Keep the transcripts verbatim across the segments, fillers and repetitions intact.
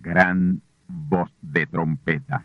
gran voz de trompeta.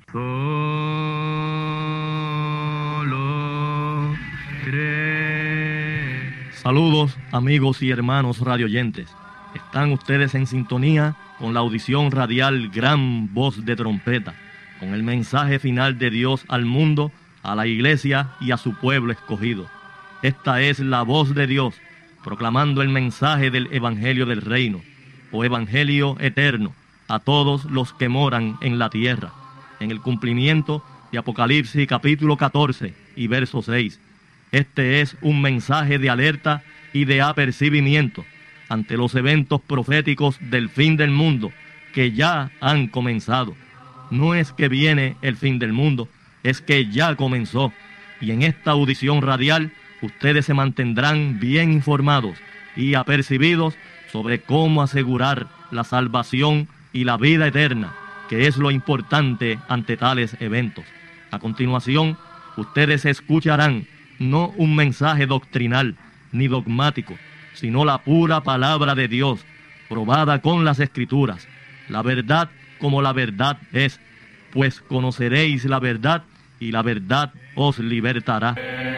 Solo cree. Saludos, amigos y hermanos radioyentes. Están ustedes en sintonía con la audición radial Gran Voz de Trompeta, con el mensaje final de Dios al mundo, a la iglesia y a su pueblo escogido. Esta es la voz de Dios, proclamando el mensaje del Evangelio del Reino, o Evangelio eterno, a todos los que moran en la tierra, en el cumplimiento de Apocalipsis capítulo catorce y verso seis. Este es un mensaje de alerta y de apercibimiento ante los eventos proféticos del fin del mundo que ya han comenzado. No es que viene el fin del mundo, es que ya comenzó. Y en esta audición radial, ustedes se mantendrán bien informados y apercibidos sobre cómo asegurar la salvación y la vida eterna, que es lo importante ante tales eventos. A continuación, ustedes escucharán no un mensaje doctrinal ni dogmático, sino la pura palabra de Dios, probada con las Escrituras, la verdad como la verdad es, pues conoceréis la verdad y la verdad os libertará.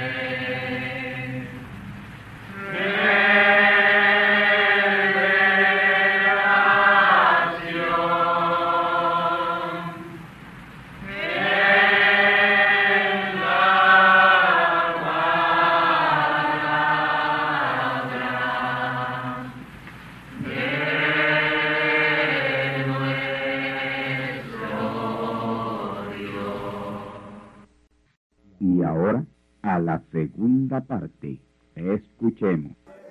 Y ahora, a la segunda parte. Escuchemos.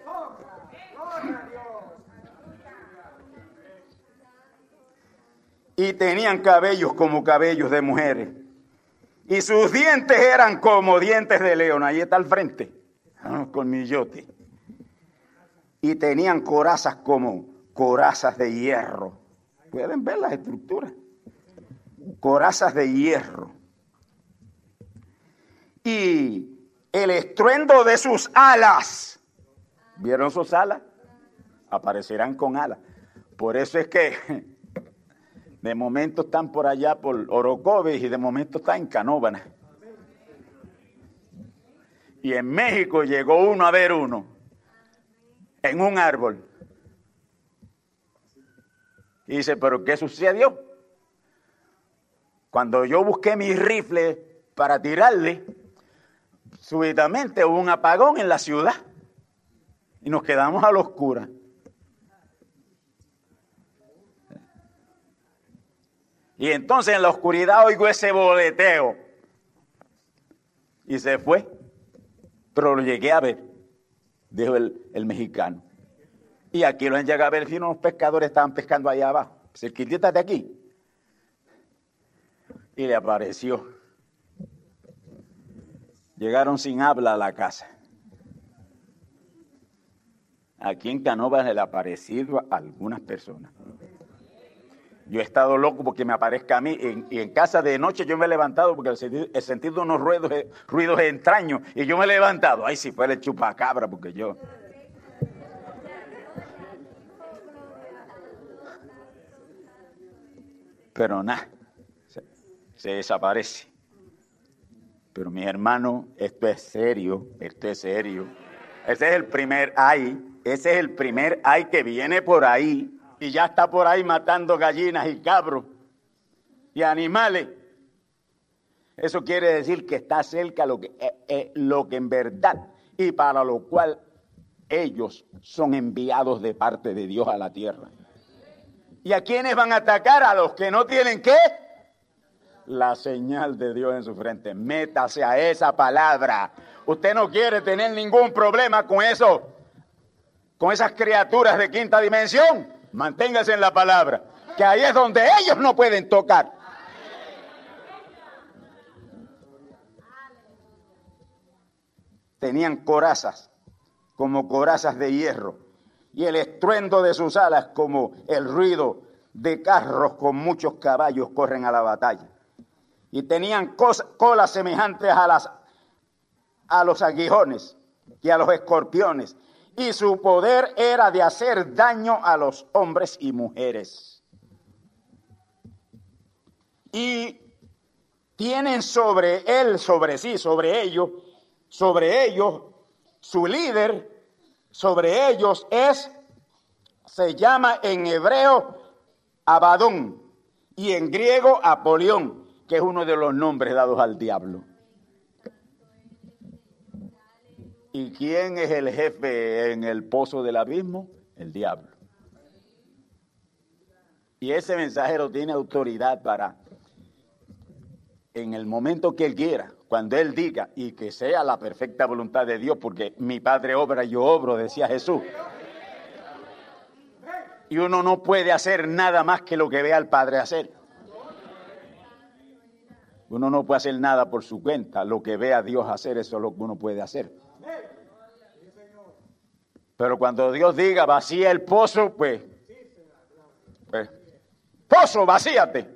Y tenían cabellos como cabellos de mujeres, y sus dientes eran como dientes de león. Ahí está al frente, ah, colmillote. Y tenían corazas como corazas de hierro. Pueden ver las estructuras. Corazas de hierro. Y el estruendo de sus alas. ¿Vieron sus alas? Aparecerán con alas. Por eso es que de momento están por allá por Orocovis y de momento están en Canóvanas. Y en México llegó uno a ver uno en un árbol. Y dice, ¿pero qué sucedió? Cuando yo busqué mi rifle para tirarle, súbitamente hubo un apagón en la ciudad y nos quedamos a la oscura. Y entonces en la oscuridad oigo ese boleteo y se fue, pero lo llegué a ver, dijo el, el mexicano. Y aquí lo han llegado a ver, si unos pescadores estaban pescando allá abajo, cerquitita de aquí, y le apareció. Llegaron sin habla a la casa. Aquí en Canóvanas le ha aparecido a algunas personas. Yo he estado loco porque me aparezca a mí. En, y en casa de noche yo me he levantado porque he sentido, he sentido unos ruidos, ruidos extraños. Y yo me he levantado. Ay, si fuera el chupacabra, porque yo... Pero nada, se, se desaparece. Pero mis hermanos, esto es serio, esto es serio. Ese es el primer ay, ese es el primer ay que viene por ahí y ya está por ahí matando gallinas y cabros y animales. Eso quiere decir que está cerca lo que, eh, eh, lo que en verdad y para lo cual ellos son enviados de parte de Dios a la tierra. ¿Y a quiénes van a atacar? A los que no tienen ¿qué? La señal de Dios en su frente. Métase a esa palabra. Usted no quiere tener ningún problema con eso, con esas criaturas de quinta dimensión. Manténgase en la palabra, que ahí es donde ellos no pueden tocar. Tenían corazas, como corazas de hierro, y el estruendo de sus alas como el ruido de carros con muchos caballos corren a la batalla. Y tenían colas semejantes a, las, a los aguijones y a los escorpiones. Y su poder era de hacer daño a los hombres y mujeres. y tienen sobre él, sobre sí, sobre ellos, sobre ellos, su líder, sobre ellos es, se llama en hebreo Abadón y en griego Apolión, que es uno de los nombres dados al diablo. ¿Y quién es el jefe en el pozo del abismo? El diablo. Y ese mensajero tiene autoridad para, en el momento que él quiera, cuando él diga, y que sea la perfecta voluntad de Dios, porque mi Padre obra, yo obro, decía Jesús. Y uno no puede hacer nada más que lo que vea al Padre hacer. Uno no puede hacer nada por su cuenta. Lo que vea a Dios hacer, eso es lo que uno puede hacer. Pero cuando Dios diga, vacía el pozo, pues, pues pozo, vacíate.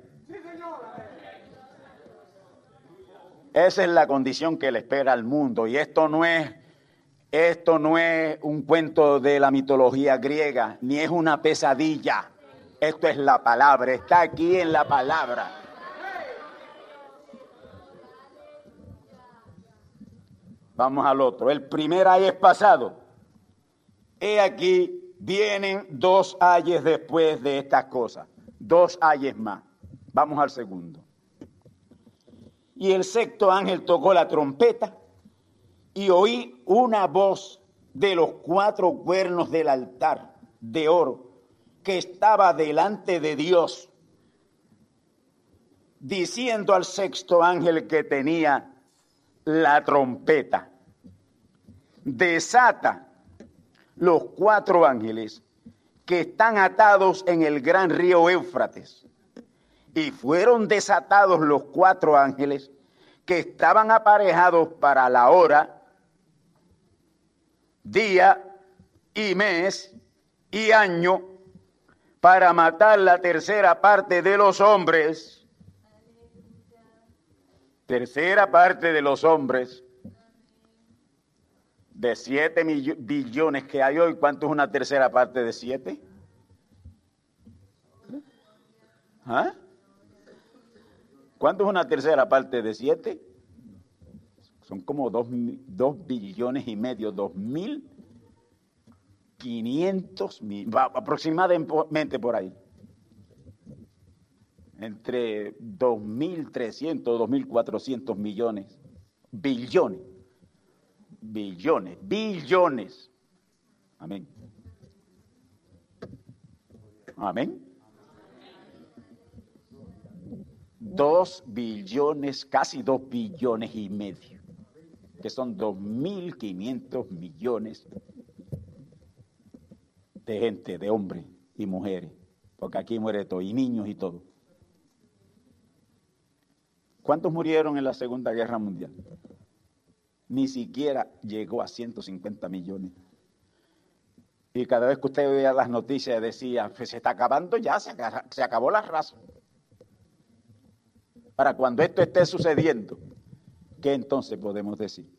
Esa es la condición que le espera al mundo. Y esto no es, esto no es un cuento de la mitología griega, ni es una pesadilla. Esto es la palabra, está aquí en la palabra. Vamos al otro. El primer ay es pasado. He aquí, vienen dos ayes después de estas cosas. Dos ayes más. Vamos al segundo. Y el sexto ángel tocó la trompeta y oí una voz de los cuatro cuernos del altar de oro que estaba delante de Dios, diciendo al sexto ángel que tenía la trompeta: desata los cuatro ángeles que están atados en el gran río Éufrates. Y fueron desatados los cuatro ángeles que estaban aparejados para la hora, día y mes y año, para matar la tercera parte de los hombres. Tercera parte de los hombres. De siete billones que hay hoy, ¿cuánto es una tercera parte de siete? ¿Ah? ¿Cuánto es una tercera parte de siete? Son como dos, dos billones y medio, dos mil quinientos mil, aproximadamente por ahí. Entre dos mil trescientos, dos mil cuatrocientos millones, billones. Billones, billones. Amén. Amén. Dos billones, casi dos billones y medio, que son dos mil quinientos millones de gente, de hombres y mujeres, porque aquí muere todo, y niños y todo. ¿Cuántos murieron en la Segunda Guerra Mundial? Ni siquiera llegó a ciento cincuenta millones. Y cada vez que usted veía las noticias decía, pues se está acabando ya, se, se acabó la raza. Para cuando esto esté sucediendo, ¿qué entonces podemos decir?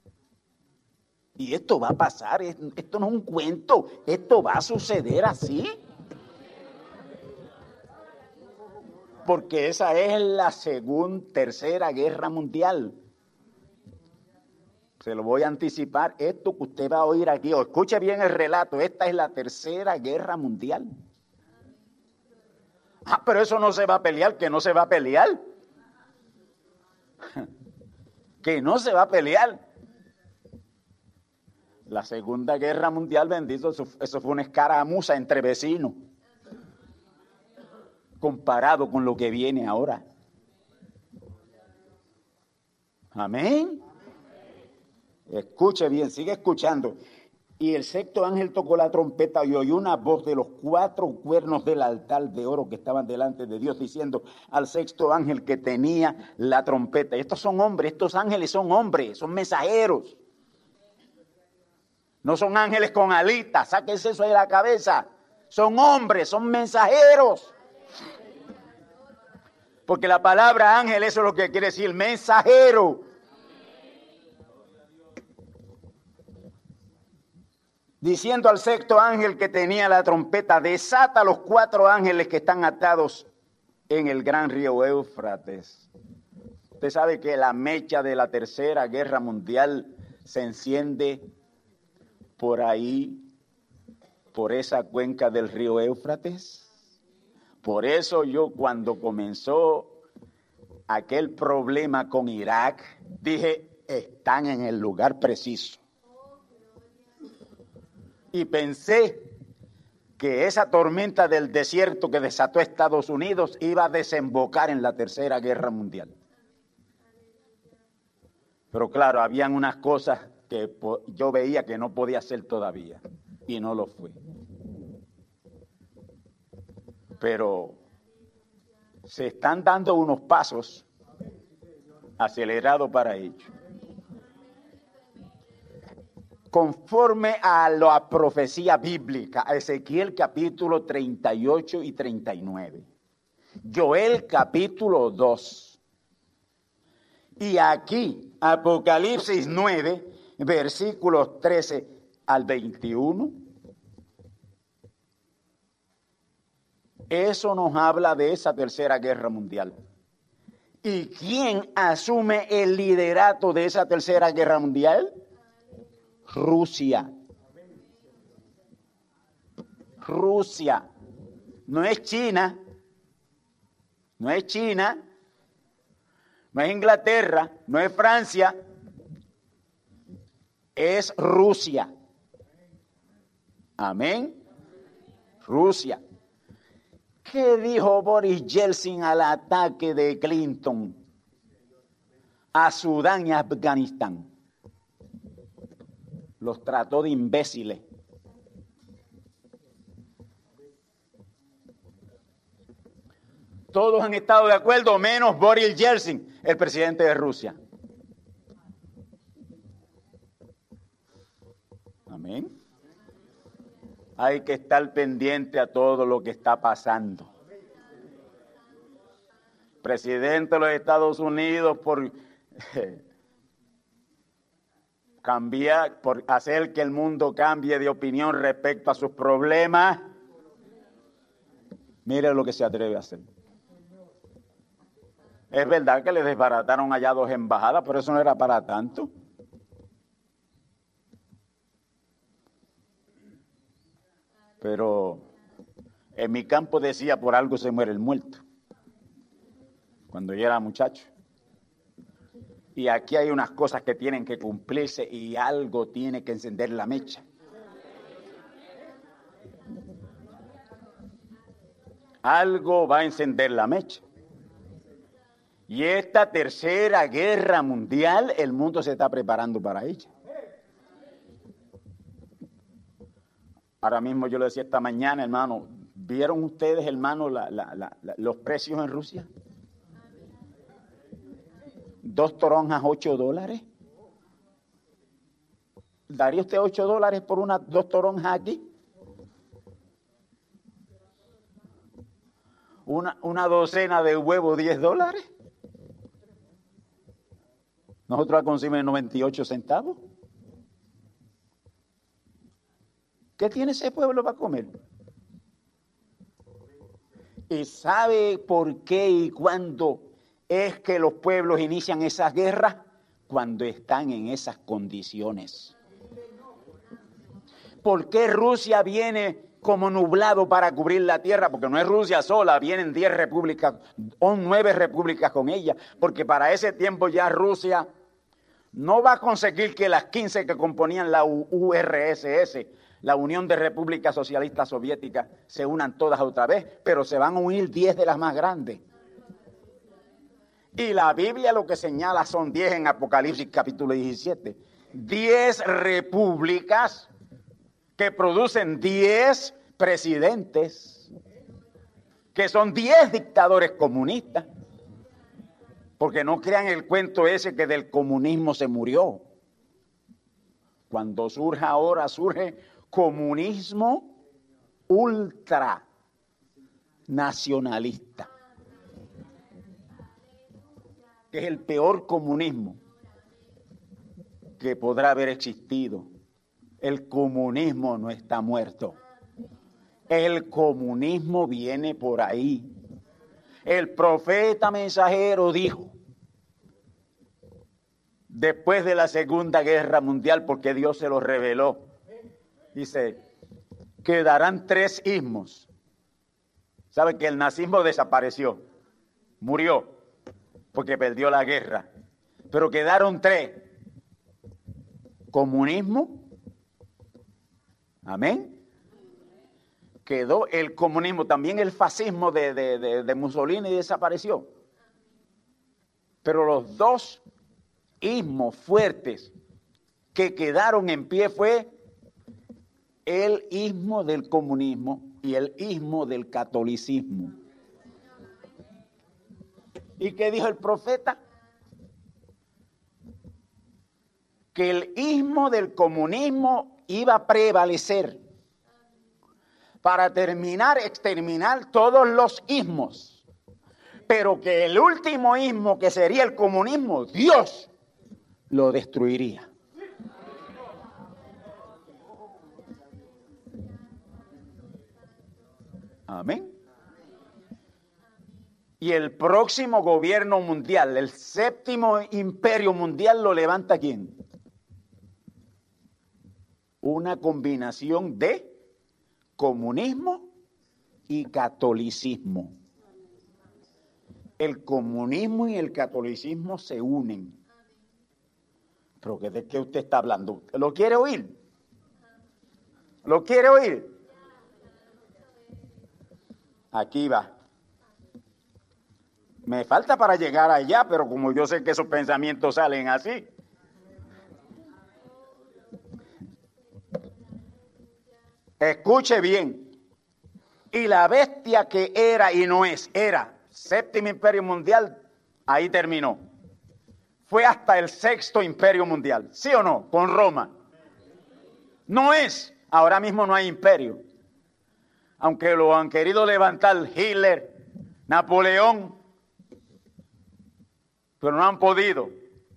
Y esto va a pasar, esto no es un cuento, esto va a suceder así. Porque esa es la segunda, tercera guerra mundial. Se lo voy a anticipar, esto que usted va a oír aquí, o escuche bien el relato, esta es la tercera guerra mundial. Ah, pero eso no se va a pelear, que no se va a pelear. Que no se va a pelear. La Segunda Guerra Mundial, bendito, eso, eso fue una escaramuza entre vecinos, comparado con lo que viene ahora. Amén. Escuche bien, sigue escuchando. Y el sexto ángel tocó la trompeta y oyó una voz de los cuatro cuernos del altar de oro que estaban delante de Dios, diciendo al sexto ángel que tenía la trompeta. Y estos son hombres, estos ángeles son hombres, son mensajeros. No son ángeles con alitas, sáquense eso de la cabeza. Son hombres, son mensajeros. Porque la palabra ángel, eso es lo que quiere decir, mensajero. Diciendo al sexto ángel que tenía la trompeta, desata los cuatro ángeles que están atados en el gran río Éufrates. Usted sabe que la mecha de la Tercera Guerra Mundial se enciende por ahí, por esa cuenca del río Éufrates. Por eso yo, cuando comenzó aquel problema con Irak, dije, están en el lugar preciso. Y pensé que esa tormenta del desierto que desató Estados Unidos iba a desembocar en la Tercera Guerra Mundial. Pero claro, habían unas cosas que yo veía que no podía ser todavía, y no lo fue. Pero se están dando unos pasos acelerados para ello. Conforme a la profecía bíblica, Ezequiel capítulo treinta y ocho y treinta y nueve, Joel capítulo dos, y aquí Apocalipsis nueve, versículos trece al veintiuno, eso nos habla de esa tercera guerra mundial. ¿Y quién asume el liderato de esa tercera guerra mundial? Rusia. Rusia. No es China. No es China. No es Inglaterra. No es Francia. Es Rusia. Amén. Rusia. ¿Qué dijo Boris Yeltsin al ataque de Clinton a Sudán y Afganistán? Los trató de imbéciles. Todos han estado de acuerdo, menos Boris Yeltsin, el presidente de Rusia. Amén. Hay que estar pendiente a todo lo que está pasando. Presidente de los Estados Unidos por cambiar, por hacer que el mundo cambie de opinión respecto a sus problemas. Mire lo que se atreve a hacer. Es verdad que le desbarataron allá dos embajadas, pero eso no era para tanto. Pero en mi campo decía, por algo se muere el muerto, cuando yo era muchacho. Y aquí hay unas cosas que tienen que cumplirse y algo tiene que encender la mecha. Algo va a encender la mecha. Y esta tercera guerra mundial, el mundo se está preparando para ella. Ahora mismo yo le decía esta mañana, hermano, ¿vieron ustedes, hermano, la, la, la, la, los precios en Rusia? Dos toronjas, ocho dólares. ¿Daría usted ocho dólares por una, dos toronjas aquí? Una, una docena de huevos, diez dólares. Nosotros la consumimos en noventa y ocho centavos. ¿Qué tiene ese pueblo para comer? ¿Y sabe por qué y cuándo es que los pueblos inician esas guerras? Cuando están en esas condiciones. ¿Por qué Rusia viene como nublado para cubrir la tierra? Porque no es Rusia sola, vienen diez repúblicas o nueve repúblicas con ella. Porque para ese tiempo ya Rusia no va a conseguir que las quince que componían la U R S S, la Unión de Repúblicas Socialistas Soviéticas, se unan todas otra vez, pero se van a unir diez de las más grandes. Y la Biblia lo que señala son diez en Apocalipsis capítulo diecisiete. diez repúblicas que producen diez presidentes, que son diez dictadores comunistas. Porque no crean el cuento ese que del comunismo se murió. Cuando surge ahora, surge comunismo ultranacionalista, que es el peor comunismo que podrá haber existido. El comunismo no está muerto. El comunismo viene por ahí. El profeta mensajero dijo, después de la Segunda Guerra Mundial, porque Dios se lo reveló, dice, quedarán tres ismos. ¿Sabe que el nazismo desapareció? Murió, porque perdió la guerra. Pero quedaron tres. Comunismo. Amén. Quedó el comunismo, también el fascismo de, de, de, de Mussolini desapareció. Pero los dos ismos fuertes que quedaron en pie fue el ismo del comunismo y el ismo del catolicismo. ¿Y qué dijo el profeta? Que el ismo del comunismo iba a prevalecer para terminar, exterminar todos los ismos, pero que el último ismo, que sería el comunismo, Dios lo destruiría. Amén. Y el próximo gobierno mundial, el séptimo imperio mundial, lo levanta ¿quién? Una combinación de comunismo y catolicismo. El comunismo y el catolicismo se unen. ¿Pero de qué usted está hablando? ¿Lo quiere oír? ¿Lo quiere oír? Aquí va. Me falta para llegar allá, pero como yo sé que esos pensamientos salen así. Escuche bien. Y la bestia que era y no es, era séptimo imperio mundial, ahí terminó. Fue hasta el sexto imperio mundial, ¿sí o no? Con Roma. No es, ahora mismo no hay imperio. Aunque lo han querido levantar Hitler, Napoleón, pero no han podido.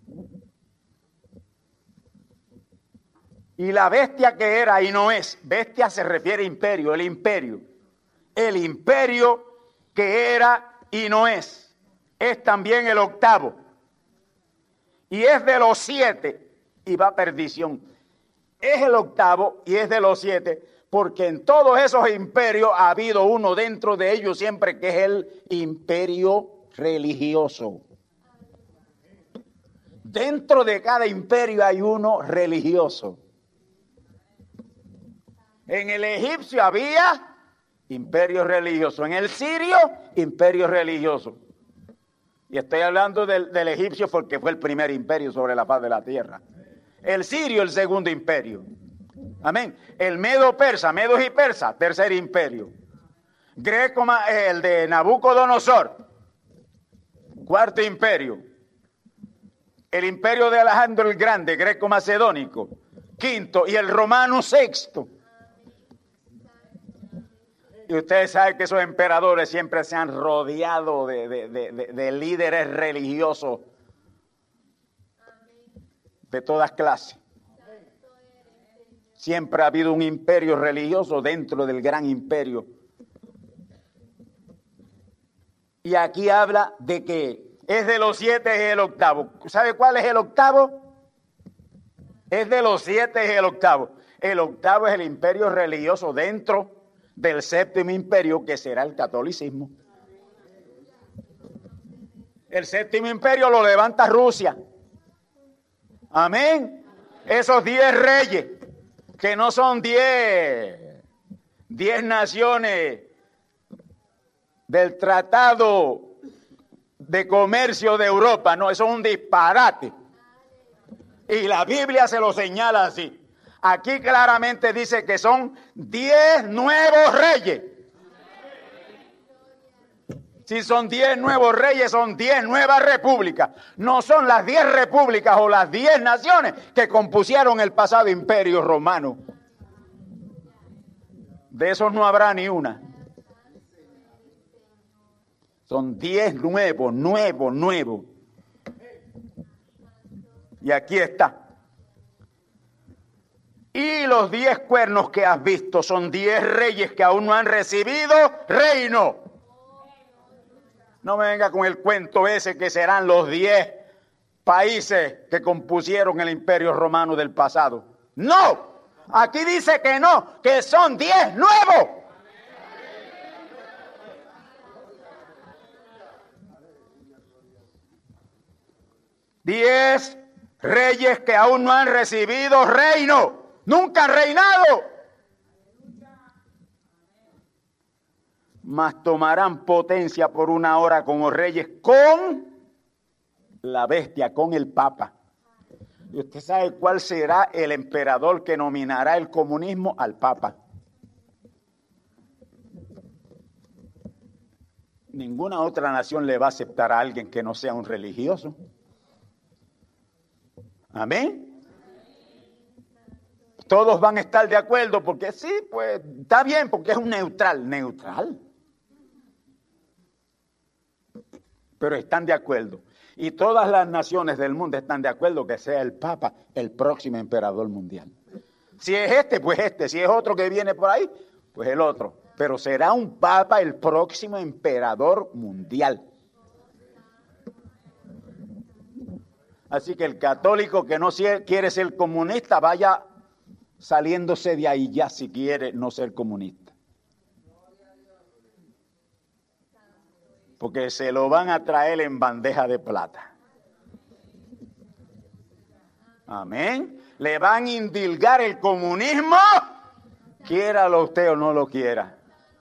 Y la bestia que era y no es, bestia se refiere a imperio, el imperio. El imperio que era y no es, es también el octavo. Y es de los siete y va a perdición. Es el octavo y es de los siete, porque en todos esos imperios ha habido uno dentro de ellos siempre, que es el imperio religioso. Dentro de cada imperio hay uno religioso. En el egipcio había imperio religioso, en el sirio imperio religioso. Y estoy hablando del, del egipcio porque fue el primer imperio sobre la faz de la tierra. El sirio, el segundo imperio. Amén. El medo persa, medos y persa, tercer imperio. Greco, el de Nabucodonosor, cuarto imperio. El imperio de Alejandro el Grande, greco-macedónico, quinto, y el romano sexto. Y ustedes saben que esos emperadores siempre se han rodeado de, de, de, de, de líderes religiosos de todas clases. Siempre ha habido un imperio religioso dentro del gran imperio. Y aquí habla de que es de los siete, es el octavo. ¿Sabe cuál es el octavo? Es de los siete, es el octavo. El octavo es el imperio religioso dentro del séptimo imperio, que será el catolicismo. El séptimo imperio lo levanta Rusia. Amén. Esos diez reyes, que no son diez, diez naciones del Tratado de Comercio de Europa, no, eso es un disparate. Y la Biblia se lo señala así. Aquí claramente dice que son diez nuevos reyes. Si son diez nuevos reyes, son diez nuevas repúblicas. No son las diez repúblicas o las diez naciones que compusieron el pasado imperio romano. De esos no habrá ni una. Son diez nuevos, nuevos, nuevos. Y aquí está. Y los diez cuernos que has visto son diez reyes que aún no han recibido reino. No me venga con el cuento ese que serán los diez países que compusieron el Imperio Romano del pasado. ¡No! Aquí dice que no, que son diez nuevos. Diez reyes que aún no han recibido reino, nunca han reinado, mas tomarán potencia por una hora como reyes con la bestia, con el Papa. ¿Y usted sabe cuál será el emperador que nominará el comunismo? Al Papa. Ninguna otra nación le va a aceptar a alguien que no sea un religioso. Amén. Todos van a estar de acuerdo porque sí, pues está bien, porque es un neutral. ¿Neutral? Pero están de acuerdo. Y todas las naciones del mundo están de acuerdo que sea el Papa el próximo emperador mundial. Si es este, pues este. Si es otro que viene por ahí, pues el otro. Pero será un Papa el próximo emperador mundial. Así que el católico que no quiere ser comunista, vaya saliéndose de ahí ya si quiere no ser comunista. Porque se lo van a traer en bandeja de plata. Amén. Le van a indilgar el comunismo, quiéralo usted o no lo quiera.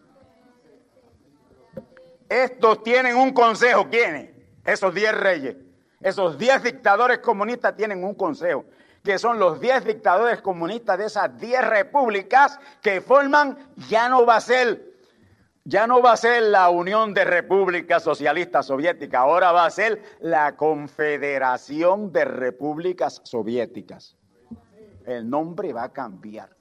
Estos tienen un consejo. ¿Quiénes? Esos diez reyes. Esos diez dictadores comunistas tienen un consejo, que son los diez dictadores comunistas de esas diez repúblicas que forman, ya no va a ser, ya no va a ser la Unión de Repúblicas Socialistas Soviéticas, ahora va a ser la Confederación de Repúblicas Soviéticas. El nombre va a cambiar.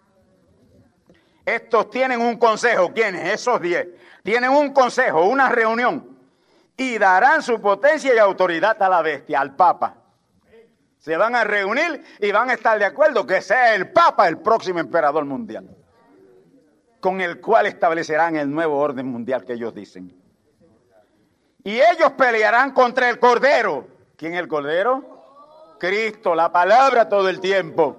Estos tienen un consejo. ¿Quiénes? Esos diez. Tienen un consejo, una reunión. Y darán su potencia y autoridad a la bestia, al Papa. Se van a reunir y van a estar de acuerdo que sea el Papa el próximo emperador mundial, con el cual establecerán el nuevo orden mundial que ellos dicen. Y ellos pelearán contra el Cordero. ¿Quién es el Cordero? Cristo, la palabra todo el tiempo.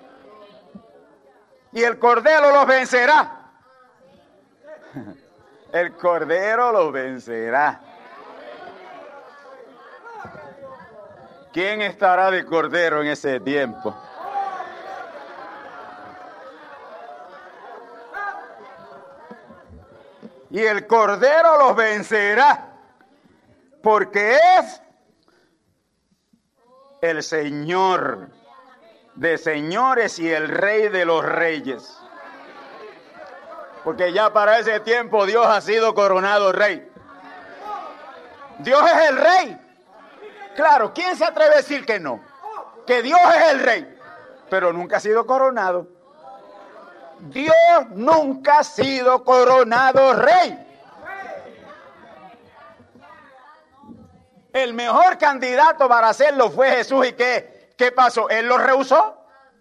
Y el Cordero los vencerá. El Cordero los vencerá. ¿Quién estará de Cordero en ese tiempo? Y el Cordero los vencerá, porque es el Señor de señores y el Rey de los reyes. Porque ya para ese tiempo Dios ha sido coronado Rey. Dios es el Rey. Claro, ¿quién se atreve a decir que no? Que Dios es el Rey, pero nunca ha sido coronado. Dios nunca ha sido coronado Rey. El mejor candidato para hacerlo fue Jesús. ¿Y qué, qué pasó? ¿Él lo rehusó?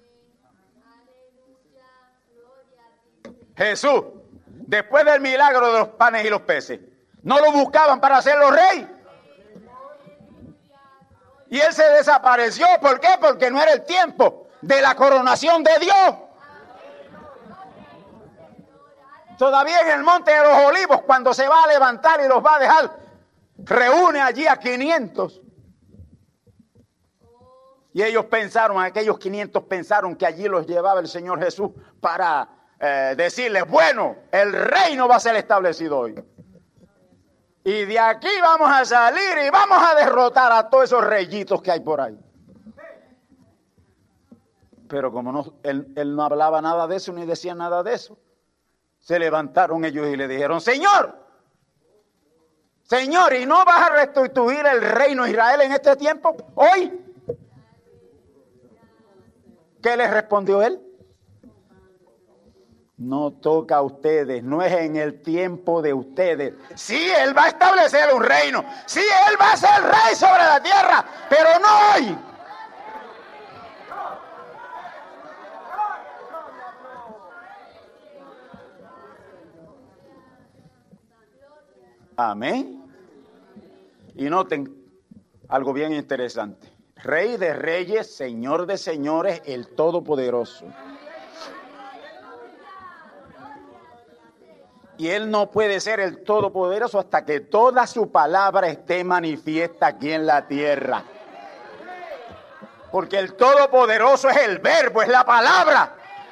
Jesús, después del milagro de los panes y los peces, ¿no lo buscaban para hacerlo Rey? Y él se desapareció. ¿Por qué? Porque no era el tiempo de la coronación de Dios. Todavía en el monte de los olivos, cuando se va a levantar y los va a dejar, reúne allí a quinientos. Y ellos pensaron, aquellos quinientos pensaron que allí los llevaba el Señor Jesús para eh, decirles, bueno, el reino va a ser establecido hoy. Y de aquí vamos a salir y vamos a derrotar a todos esos reyitos que hay por ahí. Pero como no, él, él no hablaba nada de eso ni decía nada de eso, se levantaron ellos y le dijeron, Señor, Señor, ¿y no vas a restituir el reino de Israel en este tiempo? ¿Hoy? ¿Qué les respondió él? No toca a ustedes, no es en el tiempo de ustedes. Sí, él va a establecer un reino. Sí, él va a ser rey sobre la tierra, pero no hoy. Amén. Y noten algo bien interesante. Rey de reyes, Señor de señores, el Todopoderoso. Y Él no puede ser el Todopoderoso hasta que toda su palabra esté manifiesta aquí en la tierra. Porque el Todopoderoso es el verbo, es la palabra.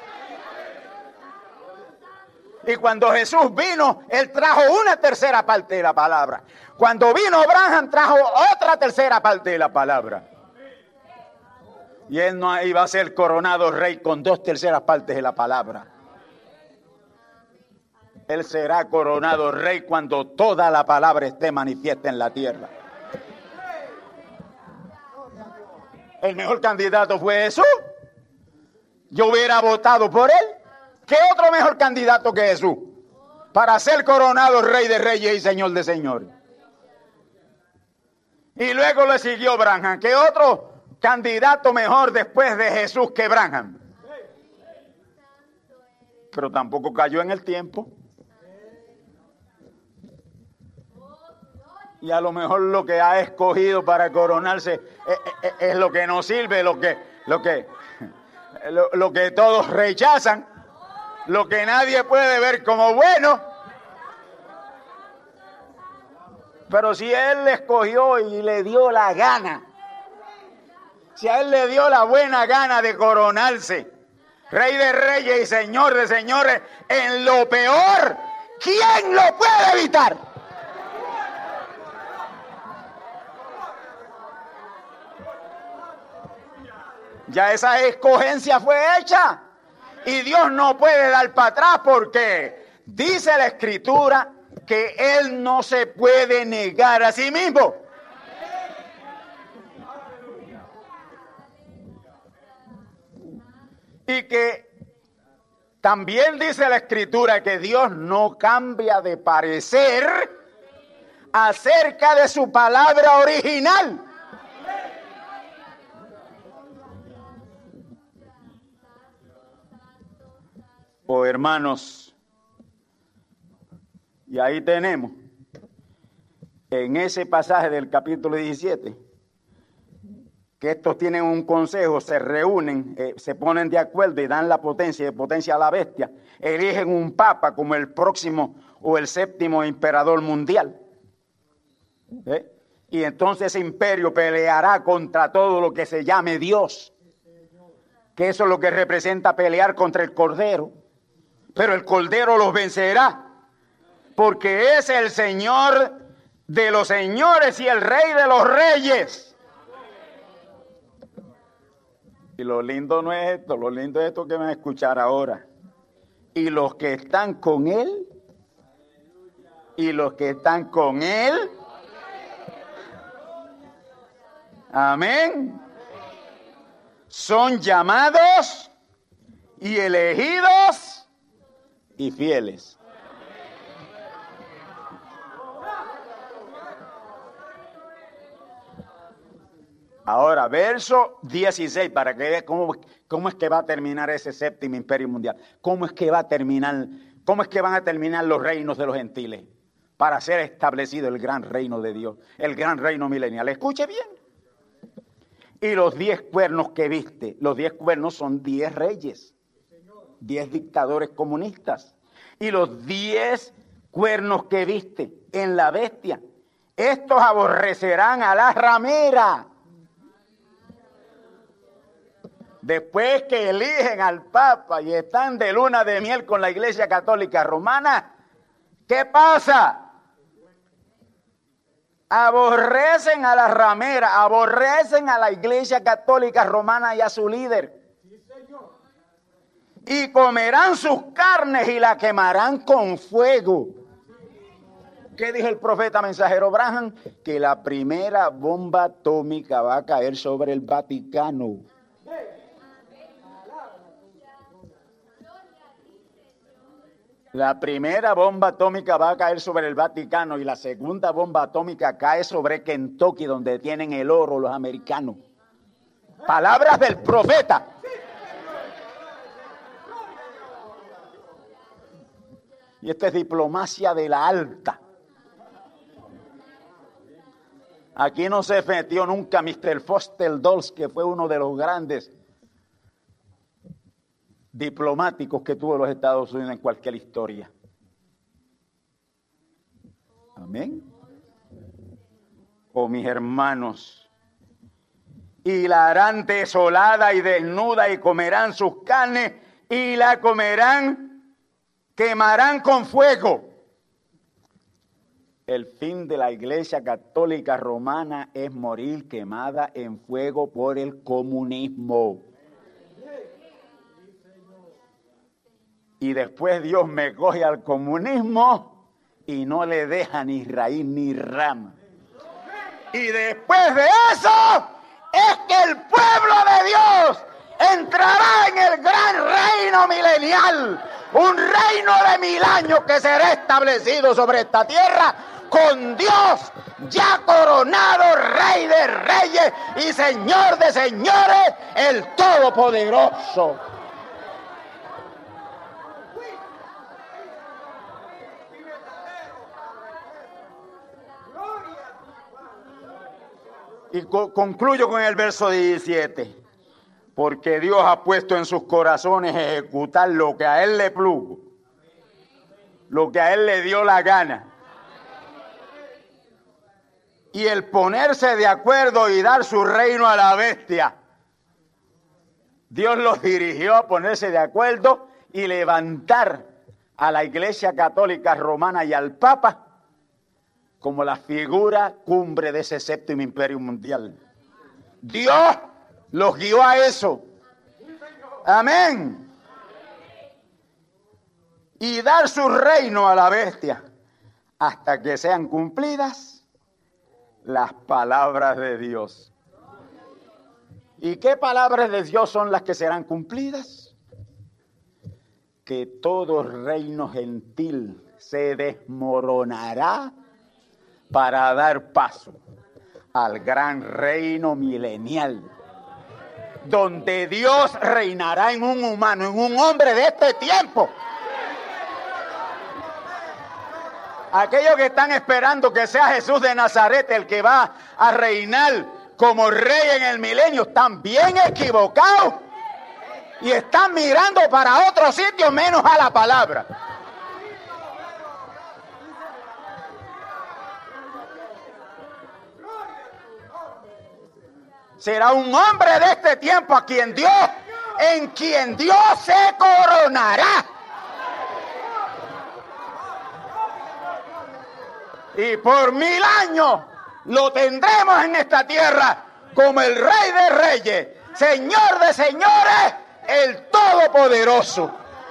Y cuando Jesús vino, Él trajo una tercera parte de la palabra. Cuando vino Abraham, trajo otra tercera parte de la palabra. Y Él no iba a ser coronado rey con dos terceras partes de la palabra. Él será coronado rey cuando toda la palabra esté manifiesta en la tierra. El mejor candidato fue Jesús. Yo hubiera votado por él. ¿Qué otro mejor candidato que Jesús para ser coronado rey de reyes y señor de señores? Y luego le siguió Branham. ¿Qué otro candidato mejor después de Jesús que Branham? Pero tampoco cayó en el tiempo. Y a lo mejor lo que ha escogido para coronarse es, es, es lo que no sirve, lo que, lo que, lo, lo que todos rechazan, lo que nadie puede ver como bueno. Pero si Él le escogió y le dio la gana, si a Él le dio la buena gana de coronarse, Rey de reyes y Señor de señores, en lo peor, ¿quién lo puede evitar? Ya esa escogencia fue hecha y Dios no puede dar para atrás porque dice la Escritura que Él no se puede negar a sí mismo. Y que también dice la Escritura que Dios no cambia de parecer acerca de su palabra original. Oh, hermanos, y ahí tenemos, en ese pasaje del capítulo diecisiete, que estos tienen un consejo, se reúnen, eh, se ponen de acuerdo y dan la potencia, de potencia a la bestia, eligen un papa como el próximo o el séptimo emperador mundial. ¿Eh? Y entonces ese imperio peleará contra todo lo que se llame Dios, que eso es lo que representa pelear contra el Cordero. Pero el Cordero los vencerá, porque es el Señor de los señores y el Rey de los reyes. Y lo lindo no es esto, lo lindo es esto que van a escuchar ahora. Y los que están con Él, y los que están con Él, amén, son llamados y elegidos y fieles. Ahora, verso dieciséis, para que vean cómo, cómo es que va a terminar ese séptimo imperio mundial. Cómo es que va a terminar, cómo es que van a terminar los reinos de los gentiles para ser establecido el gran reino de Dios, el gran reino milenial. Escuche bien. Y los diez cuernos que viste, los diez cuernos son diez reyes, diez dictadores comunistas. Y los diez cuernos que viste en la bestia, estos aborrecerán a la ramera. Después que eligen al Papa y están de luna de miel con la Iglesia Católica Romana, ¿qué pasa? Aborrecen a la ramera, aborrecen a la Iglesia Católica Romana y a su líder. Y comerán sus carnes y la quemarán con fuego. ¿Qué dijo el profeta mensajero Branham? Que la primera bomba atómica va a caer sobre el Vaticano. La primera bomba atómica va a caer sobre el Vaticano y la segunda bomba atómica cae sobre Kentucky, donde tienen el oro los americanos. Palabras del profeta. Y esta es diplomacia de la alta. Aquí no se metió nunca mister Foster Dulles, que fue uno de los grandes diplomáticos que tuvo los Estados Unidos en cualquier historia. Amén. Oh, mis hermanos, y la harán desolada y desnuda y comerán sus carnes y la comerán, quemarán con fuego. El fin de la Iglesia Católica Romana es morir quemada en fuego por el comunismo. Y después Dios me coge al comunismo y no le deja ni raíz ni rama. Y después de eso es que el pueblo de Dios entrará en el gran reino milenial, un reino de mil años que será establecido sobre esta tierra con Dios ya coronado, Rey de reyes y Señor de señores, el Todopoderoso. Y co- concluyo con el verso diecisiete. Porque Dios ha puesto en sus corazones ejecutar lo que a Él le plugo, lo que a Él le dio la gana. Y el ponerse de acuerdo y dar su reino a la bestia. Dios los dirigió a ponerse de acuerdo y levantar a la Iglesia Católica Romana y al Papa como la figura cumbre de ese séptimo imperio mundial. Dios los guió a eso. Amén. Y dar su reino a la bestia hasta que sean cumplidas las palabras de Dios. ¿Y qué palabras de Dios son las que serán cumplidas? Que todo reino gentil se desmoronará para dar paso al gran reino milenial, donde Dios reinará en un humano, en un hombre de este tiempo. Aquellos que están esperando que sea Jesús de Nazaret el que va a reinar como rey en el milenio, están bien equivocados y están mirando para otro sitio menos a la palabra. Será un hombre de este tiempo a quien Dios, en quien Dios se coronará. Y por mil años lo tendremos en esta tierra como el Rey de Reyes, Señor de señores, el Todopoderoso.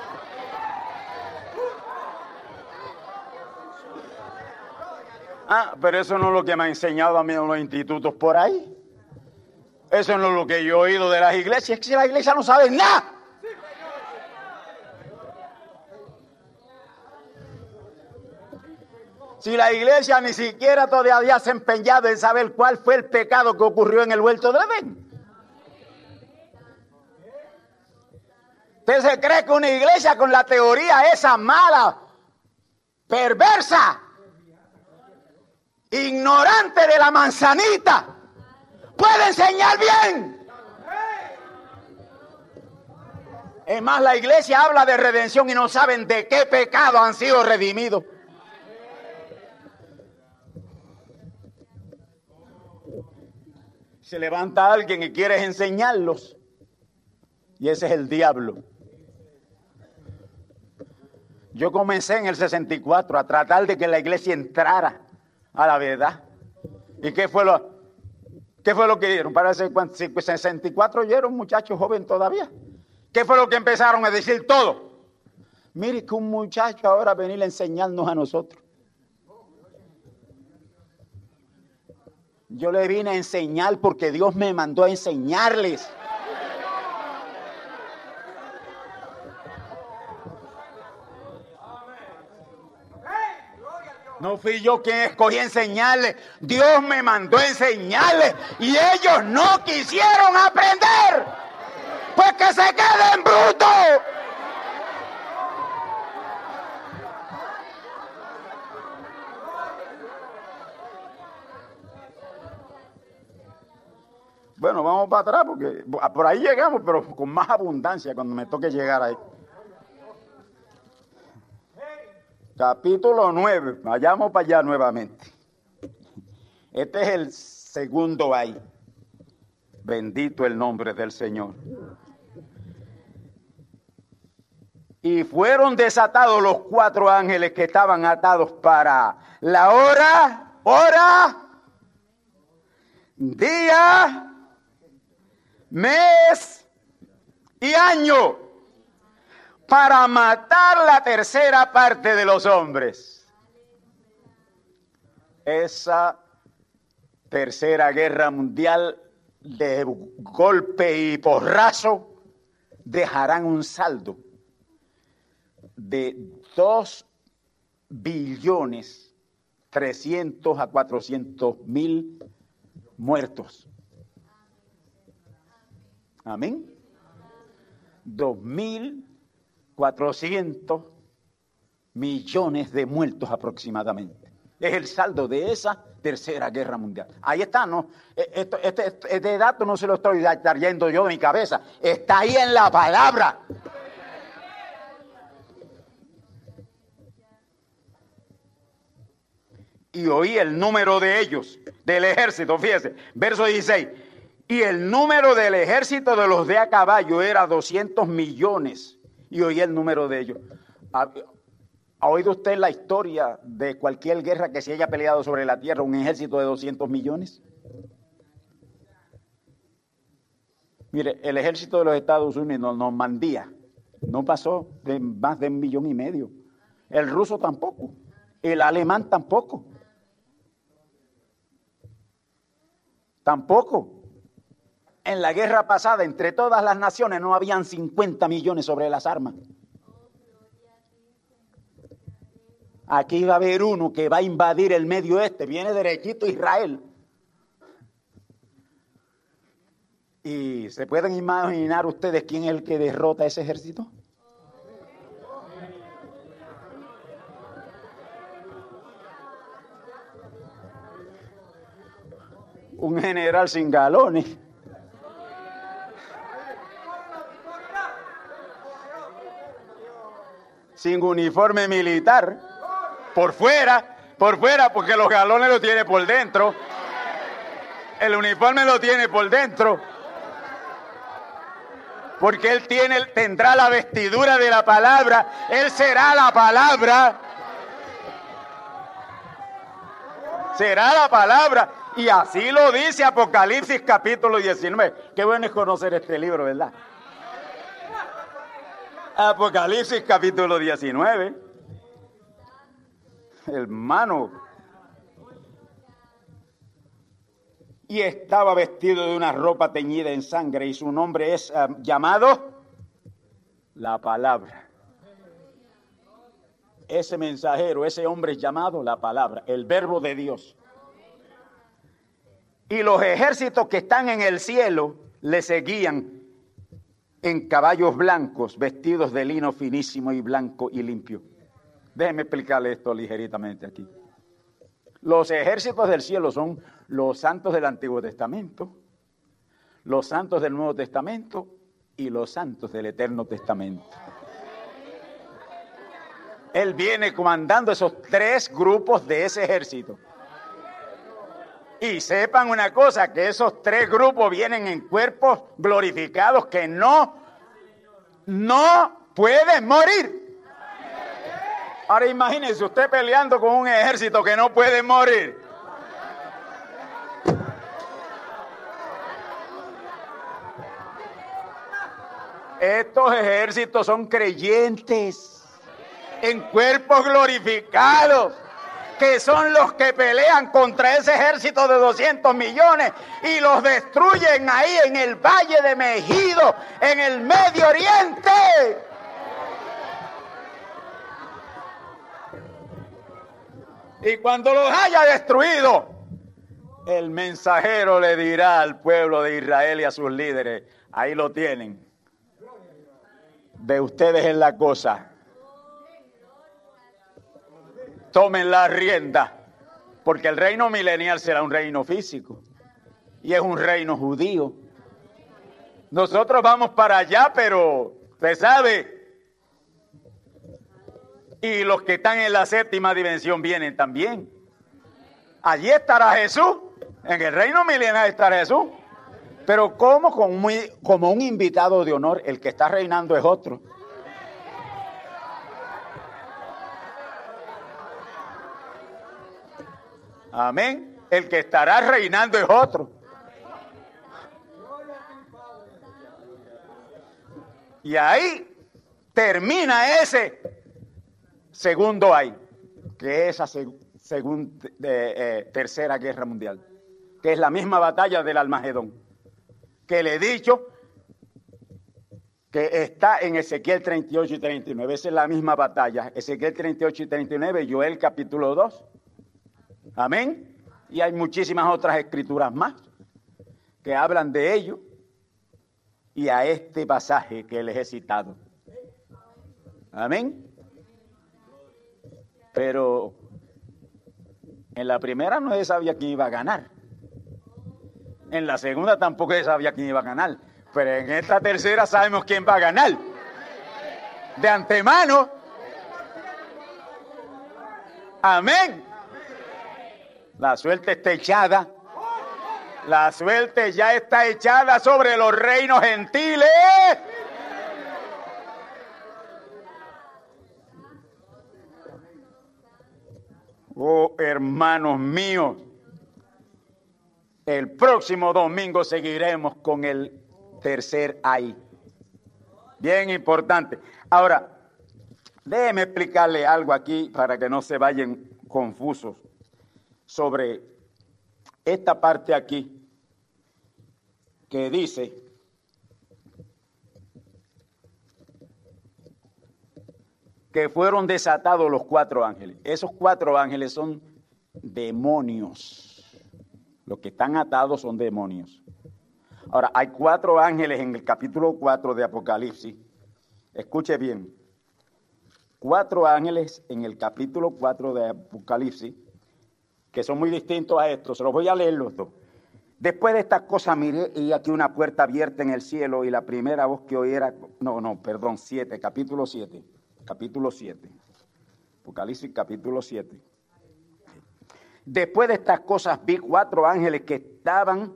Ah, pero eso no es lo que me ha enseñado a mí en los institutos por ahí. Eso no es lo que yo he oído de las iglesias. Es que la iglesia no sabe nada. Si la iglesia ni siquiera todavía se ha empeñado en saber cuál fue el pecado que ocurrió en el huerto del Edén. ¿Usted se cree que una iglesia con la teoría esa mala, perversa, ignorante de la manzanita, puede enseñar bien? Es más, la iglesia habla de redención y no saben de qué pecado han sido redimidos. Se levanta alguien y quiere enseñarlos, y ese es el diablo. Yo comencé en el sesenta y cuatro a tratar de que la iglesia entrara a la verdad. ¿Y qué fue lo, qué fue lo que dieron? Para ese sesenta y cuatro yo era un muchacho joven todavía. ¿Qué fue lo que empezaron a decir todos? Mire que un muchacho ahora venir a enseñarnos a nosotros. Yo le vine a enseñar porque Dios me mandó a enseñarles. No fui yo quien escogí enseñarles. Dios me mandó a enseñarles y ellos no quisieron aprender. Pues que se queden brutos. Bueno, vamos para atrás porque por ahí llegamos, pero con más abundancia cuando me toque llegar ahí. Capítulo nueve, vayamos para allá nuevamente. Este es el segundo ahí. Bendito el nombre del Señor. Y fueron desatados los cuatro ángeles que estaban atados para la hora, hora, día, mes y año, para matar la tercera parte de los hombres. Esa tercera guerra mundial de golpe y porrazo dejarán un saldo de dos billones trescientos a cuatrocientos mil muertos. Amén. Dos mil cuatrocientos millones de muertos aproximadamente. Es el saldo de esa tercera guerra mundial. Ahí está, ¿no? Esto, este, este dato no se lo estoy trayendo yo de mi cabeza. Está ahí en la palabra. Y oí el número de ellos, del ejército, fíjese, verso dieciséis. Y el número del ejército de los de a caballo era doscientos millones. Y oí el número de ellos. ¿Ha, ¿Ha oído usted la historia de cualquier guerra que se haya peleado sobre la tierra, un ejército de doscientos millones? Mire, el ejército de los Estados Unidos, Normandía, no pasó de más de un millón y medio. El ruso tampoco. El alemán tampoco. Tampoco. En la guerra pasada, entre todas las naciones, no habían cincuenta millones sobre las armas. Aquí va a haber uno que va a invadir el Medio Oeste, viene derechito Israel. ¿Y se pueden imaginar ustedes quién es el que derrota ese ejército? Un general sin galones. Sin uniforme militar. Por fuera, por fuera, porque los galones los tiene por dentro. El uniforme lo tiene por dentro. Porque él tiene, tendrá la vestidura de la palabra. Él será la palabra. Será la palabra. Y así lo dice Apocalipsis capítulo diecinueve. Qué bueno es conocer este libro, ¿verdad? Apocalipsis capítulo diecinueve. Hermano. Y estaba vestido de una ropa teñida en sangre, y su nombre es uh, llamado la palabra. Ese mensajero, ese hombre es llamado la palabra, el verbo de Dios. Y los ejércitos que están en el cielo le seguían en caballos blancos, vestidos de lino finísimo y blanco y limpio. Déjenme explicarle esto ligeritamente aquí. Los ejércitos del cielo son los santos del Antiguo Testamento, los santos del Nuevo Testamento y los santos del Eterno Testamento. Él viene comandando esos tres grupos de ese ejército. Y sepan una cosa, que esos tres grupos vienen en cuerpos glorificados que no, no pueden morir. Ahora imagínense usted peleando con un ejército que no puede morir. Estos ejércitos son creyentes en cuerpos glorificados, que son los que pelean contra ese ejército de doscientos millones y los destruyen ahí en el Valle de Megido, en el Medio Oriente. Y cuando los haya destruido, el mensajero le dirá al pueblo de Israel y a sus líderes: ahí lo tienen, de ustedes es la cosa. Tomen la rienda, porque el reino milenial será un reino físico. y es un reino judío. Nosotros vamos para allá, pero usted sabe, y los que están en la séptima dimensión vienen también. Allí estará Jesús, en el reino milenario estará Jesús, pero como, como, muy, como un invitado de honor, el que está reinando es otro. Amén. El que estará reinando es otro. Y ahí termina ese segundo ay, que es esa segunda, eh, eh, tercera guerra mundial, que es la misma batalla del Almagedón, que le he dicho que está en Ezequiel treinta y ocho y treinta y nueve. Esa es la misma batalla. Ezequiel treinta y ocho y treinta y nueve, Joel capítulo dos. Amén. Y hay muchísimas otras escrituras más que hablan de ello. Y a este pasaje que les he citado. Amén. Pero en la primera no se sabía quién iba a ganar. En la segunda tampoco se sabía quién iba a ganar. Pero en esta tercera sabemos quién va a ganar. De antemano. Amén. La suerte está echada. La suerte ya está echada sobre los reinos gentiles. Oh, hermanos míos, el próximo domingo seguiremos con el tercer ay. Bien importante. Ahora, déjeme explicarle algo aquí para que no se vayan confusos sobre esta parte aquí que dice que fueron desatados los cuatro ángeles. Esos cuatro ángeles son demonios. Los que están atados son demonios. Ahora, hay cuatro ángeles en el capítulo cuatro de Apocalipsis. Escuche bien. Cuatro ángeles en el capítulo cuatro de Apocalipsis, que son muy distintos a estos. Se los voy a leer los dos. Después de estas cosas miré y aquí una puerta abierta en el cielo y la primera voz que oí era, no, no, perdón, siete, capítulo siete, capítulo siete, Apocalipsis capítulo siete. Después de estas cosas vi cuatro ángeles que estaban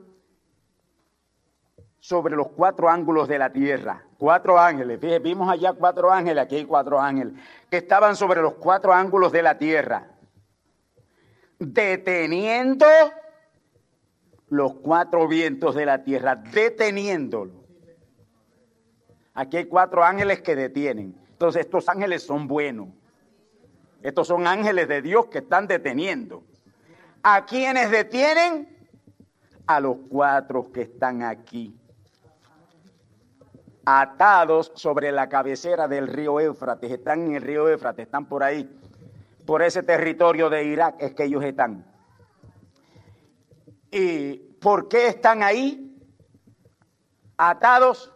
sobre los cuatro ángulos de la tierra. Cuatro ángeles, fíjense, vimos allá cuatro ángeles, aquí hay cuatro ángeles, que estaban sobre los cuatro ángulos de la tierra, deteniendo los cuatro vientos de la tierra, deteniéndolo. Aquí hay cuatro ángeles que detienen. Entonces estos ángeles son buenos. Estos son ángeles de Dios que están deteniendo. ¿A quiénes detienen? A los cuatro que están aquí, atados sobre la cabecera del río Éufrates. Están en el río Éufrates, están por ahí, por ese territorio de Irak es que ellos están. ¿Y por qué están ahí atados?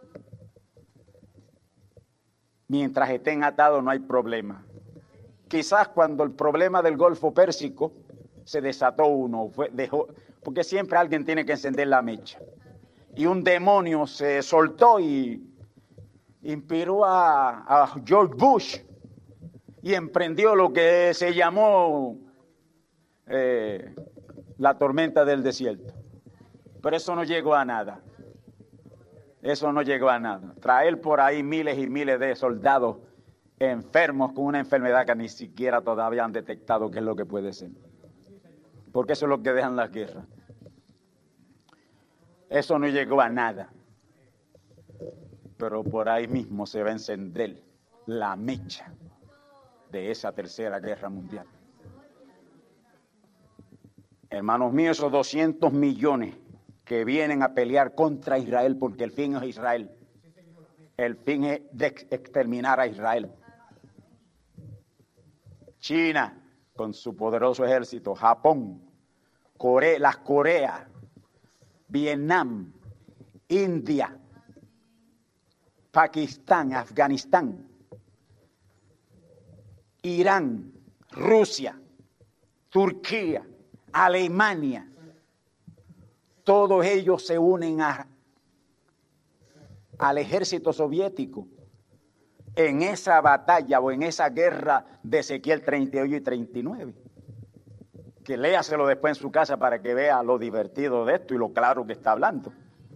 Mientras estén atados no hay problema. Quizás cuando el problema del Golfo Pérsico se desató uno, fue, dejó, porque siempre alguien tiene que encender la mecha. Y un demonio se soltó y inspiró a, a George Bush y emprendió lo que se llamó eh, la tormenta del desierto. Pero eso no llegó a nada. Eso no llegó a nada. Traer por ahí miles y miles de soldados enfermos con una enfermedad que ni siquiera todavía han detectado qué es lo que puede ser. Porque eso es lo que dejan las guerras. Eso no llegó a nada. Pero por ahí mismo se va a encender la mecha de esa tercera guerra mundial. Hermanos míos, esos doscientos millones que vienen a pelear contra Israel, porque el fin es Israel. El fin es de exterminar a Israel. China, con su poderoso ejército, Japón, Corea, las Coreas, Vietnam, India, Pakistán, Afganistán, Irán, Rusia, Turquía, Alemania, todos ellos se unen a, al ejército soviético en esa batalla o en esa guerra de Ezequiel treinta y ocho y treinta y nueve. Que léaselo después en su casa para que vea lo divertido de esto y lo claro que está hablando.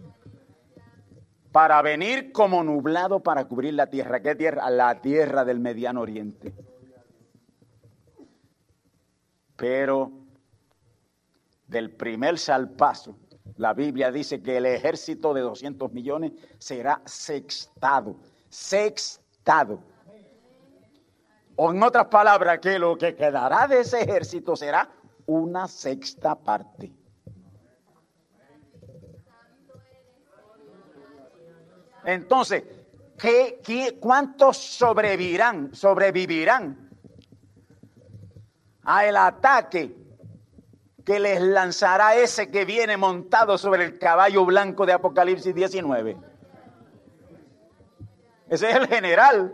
Para venir como nublado para cubrir la tierra. ¿Qué tierra? La tierra del Mediano Oriente. Pero del primer salpazo, la Biblia dice que el ejército de doscientos millones será sextado. Sextado. O en otras palabras, que lo que quedará de ese ejército será una sexta parte. Entonces, ¿qué, qué, ¿cuántos sobrevivirán, sobrevivirán al ataque que les lanzará ese que viene montado sobre el caballo blanco de Apocalipsis diecinueve? Ese es el general.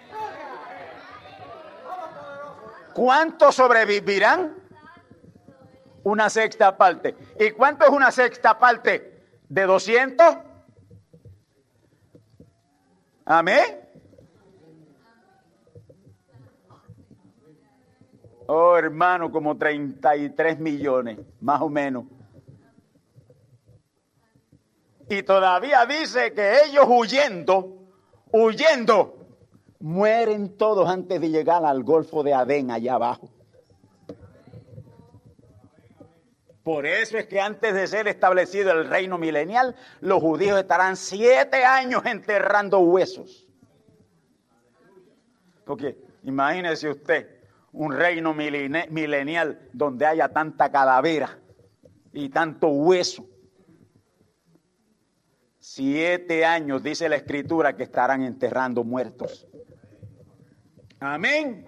¿Cuántos sobrevivirán? Una sexta parte. ¿Y cuánto es una sexta parte de doscientos? Amén. Oh, hermano, como treinta y tres millones, más o menos. Y todavía dice que ellos huyendo, huyendo, mueren todos antes de llegar al Golfo de Adén, allá abajo. Por eso es que antes de ser establecido el reino milenial, los judíos estarán siete años enterrando huesos. Porque imagínese usted un reino milenial donde haya tanta calavera y tanto hueso. Siete años, dice la Escritura, que estarán enterrando muertos. Amén.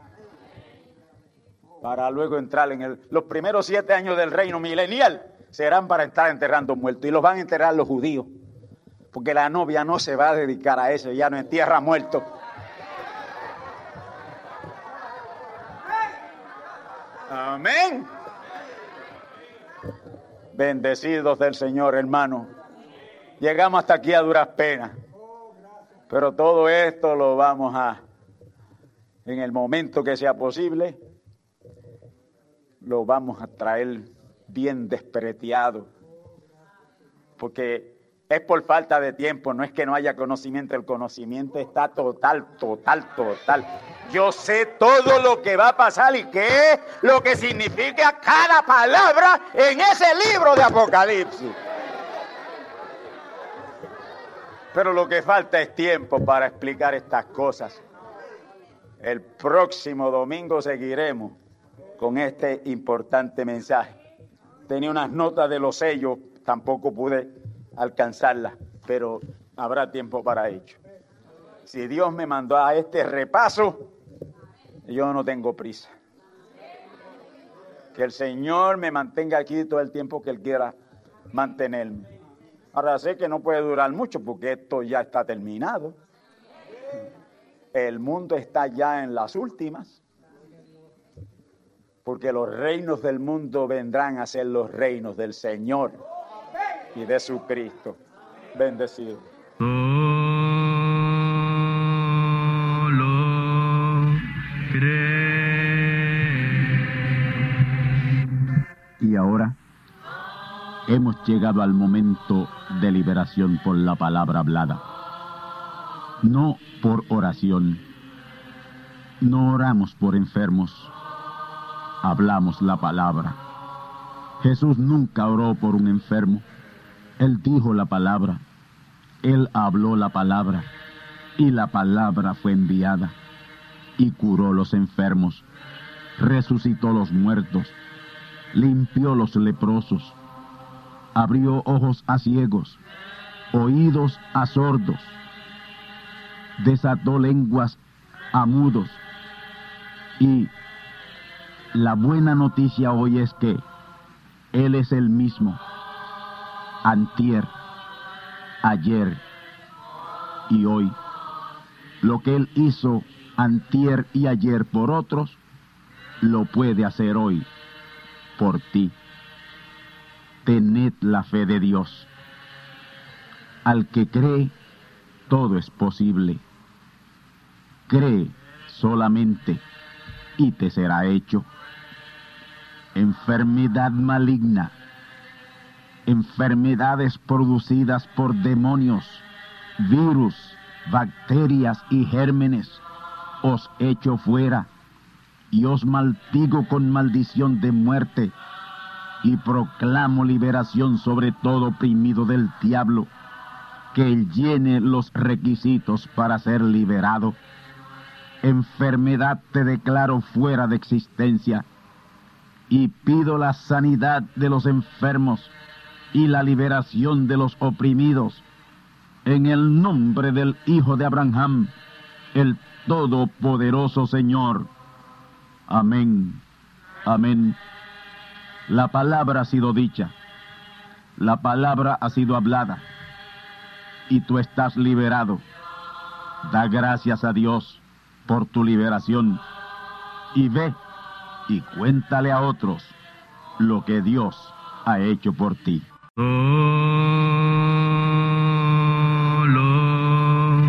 Para luego entrar en el... Los primeros siete años del reino milenial serán para estar enterrando muertos. Y los van a enterrar los judíos. Porque la novia no se va a dedicar a eso. Ya no entierra muertos. Amén. Bendecidos del Señor, hermano. Llegamos hasta aquí a duras penas. Pero todo esto lo vamos a... En el momento que sea posible... lo vamos a traer bien despreteado, porque es por falta de tiempo, no es que no haya conocimiento, el conocimiento está total, total, total. Yo sé todo lo que va a pasar y qué es lo que significa cada palabra en ese libro de Apocalipsis. Pero lo que falta es tiempo para explicar estas cosas. El próximo domingo seguiremos con este importante mensaje. Tenía unas notas de los sellos, tampoco pude alcanzarlas, pero habrá tiempo para ello. Si Dios me mandó a este repaso, yo no tengo prisa. Que el Señor me mantenga aquí todo el tiempo que Él quiera mantenerme. Ahora sé que no puede durar mucho porque esto ya está terminado. El mundo está ya en las últimas. Porque los reinos del mundo vendrán a ser los reinos del Señor y de su Cristo. Bendecido. Solo cree. Y ahora hemos llegado al momento de liberación por la palabra hablada. No por oración. No oramos por enfermos. Hablamos la palabra. Jesús nunca oró por un enfermo. Él dijo la palabra. Él habló la palabra. Y la palabra fue enviada. Y curó los enfermos. Resucitó los muertos. Limpió los leprosos. Abrió ojos a ciegos. Oídos a sordos. Desató lenguas a mudos. Y la buena noticia hoy es que Él es el mismo, antier, ayer y hoy. Lo que Él hizo antier y ayer por otros, lo puede hacer hoy por ti. tened la fe de Dios. Al que cree, todo es posible. Cree solamente y te será hecho. Enfermedad maligna, enfermedades producidas por demonios, virus, bacterias y gérmenes, os echo fuera y os maldigo con maldición de muerte y proclamo liberación sobre todo oprimido del diablo, que él llene los requisitos para ser liberado. Enfermedad te declaro fuera de existencia y pido la sanidad de los enfermos y la liberación de los oprimidos en el nombre del Hijo de Abraham, el Todopoderoso Señor. Amén. Amén. La palabra ha sido dicha, la palabra ha sido hablada, y tú estás liberado. Da gracias a Dios por tu liberación, y ve y cuéntale a otros lo que Dios ha hecho por ti. Solo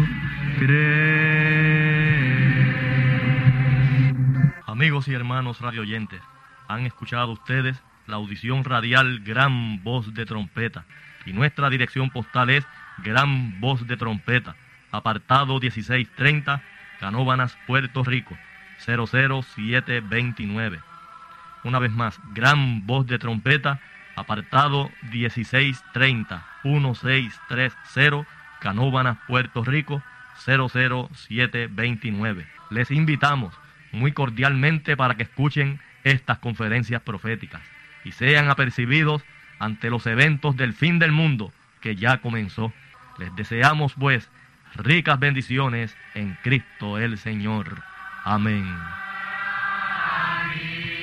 cree. Amigos y hermanos radioyentes, han escuchado ustedes la audición radial Gran Voz de Trompeta, y nuestra dirección postal es Gran Voz de Trompeta, apartado dieciséis treinta, Canóvanas, Puerto Rico, cero cero siete veintinueve. Una vez más, Gran Voz de Trompeta, apartado dieciséis treinta, dieciséis treinta, Canóvanas, Puerto Rico, cero cero siete veintinueve. Les invitamos muy cordialmente para que escuchen estas conferencias proféticas y sean apercibidos ante los eventos del fin del mundo que ya comenzó. Les deseamos, pues, ricas bendiciones en Cristo el Señor. Amén. Amén.